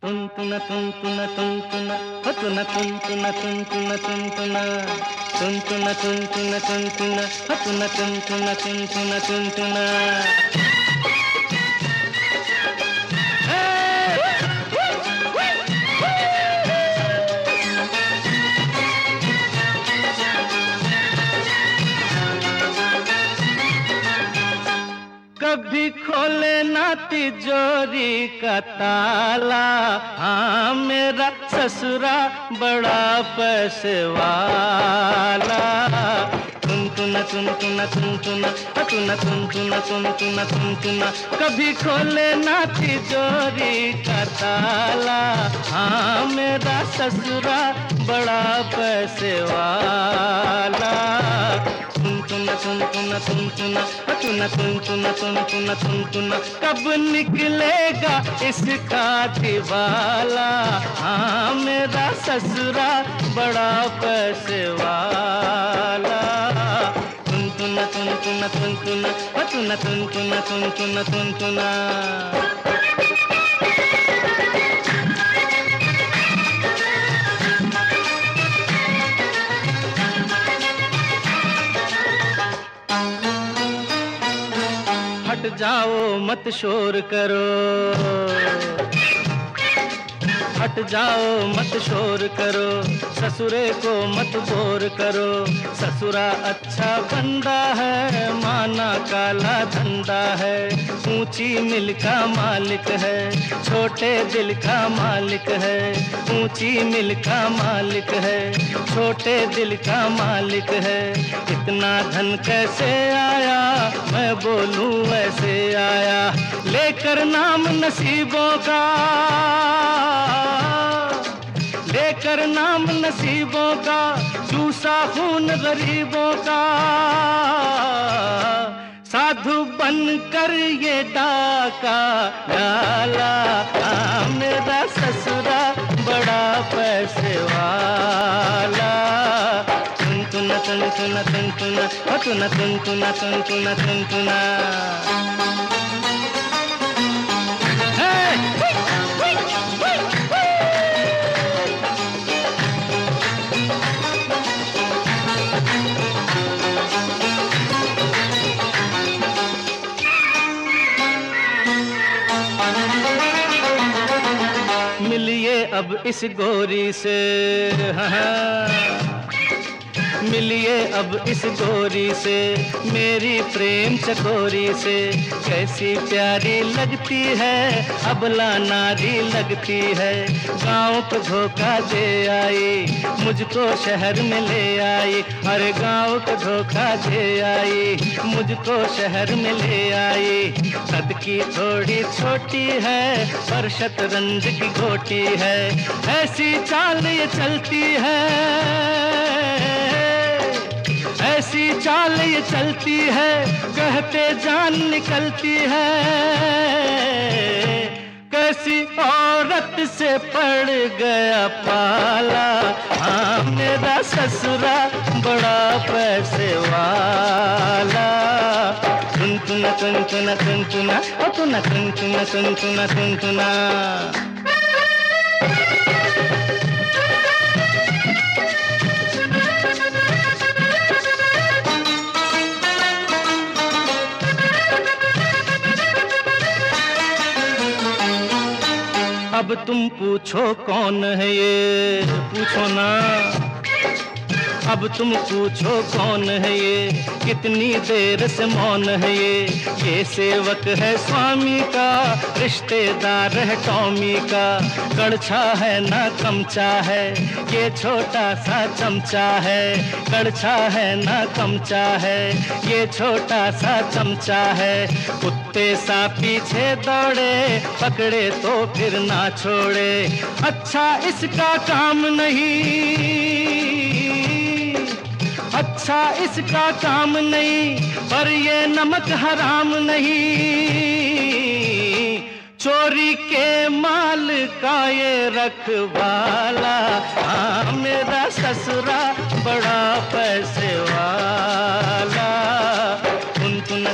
तुन तुन तुन तुन तुन हो तुन तुन तुन तुन तुन तुन तुन तुन तुन तुन तुन तुन तुन हो तुन तुन तुन तुन तुन तुन तुन। कभी खोले ना तिजोरी का ताला, हाँ मेरा ससुरा बड़ा पैसे वाला। तुन तुन तुन तुन तुन तुन तुन तुन तुन तुन तुन तुन तुन। कभी खोले ना तिजोरी का ताला, हाँ मेरा ससुरा बड़ा पैसे वाला। तुन तुन तुन तुन तुन तुन तुन तुन तुन तुन तुन तुन तुन। कब निकलेगा इसका दिवाला, हाँ मेरा ससुरा बड़ा पैसे वाला। तुन तुन तुन तुन तुन तुन तुन तुन तुन तुन तुन तुन तुन। हट जाओ मत शोर करो, हट जाओ मत शोर करो, ससुरे को मत बोर करो। ससुरा अच्छा बंदा है, माना काला धंधा है। ऊंची मिल का मालिक है, छोटे दिल का मालिक है। ऊंची मिल का मालिक है, छोटे दिल का मालिक है। इतना धन कैसे आया, मैं बोलूं वैसे आया। लेकर नाम नसीबों का, लेकर नाम नसीबों का, चूसा खून गरीबों का। साधु बनकर ये डाका डाला, मेरा ससुरा बड़ा पैसे वाला। तुन तुन तुन तुन तुन तुन तुन तुन तुन तुन तुन तुन तुन। मिलिए अब इस गोरी से, हाँ मिलिए अब इस गोरी से, मेरी प्रेम चकोरी से। कैसी प्यारी लगती है, अबला नारी लगती है। गाँव को धोखा दे आई, मुझको शहर में ले आई। अरे गाँव को धोखा दे आई, मुझको शहर में ले आई। कद की थोड़ी छोटी है, पर शतरंज की गोटी है। ऐसी चाल ये चलती है, ऐसी चाल ये चलती है, कहते जान निकलती है। कैसी औरत से पड़ गया पाला, हाँ मेरा ससुरा बड़ा पैसे वाला। तुन तुन तुन तुन तुन तुन तुन तुन तुन तुन तुन तुन तुन। अब तुम पूछो कौन है ये, पूछो ना। अब तुम पूछो कौन है ये, कितनी देर से मौन है ये सेवक है स्वामी का, रिश्तेदार है टॉमी का। कड़छा है ना कमचा है, ये छोटा सा चमचा है। कड़छा है ना कमचा है, ये छोटा सा चमचा है। कुत्ते सा पीछे दौड़े, पकड़े तो फिर ना छोड़े। अच्छा इसका काम नहीं, अच्छा इसका काम नहीं, पर ये नमक हराम नहीं। चोरी के माल का ये रखवाला, हाँ मेरा ससुरा बड़ा पैसे वाला। तुन तुन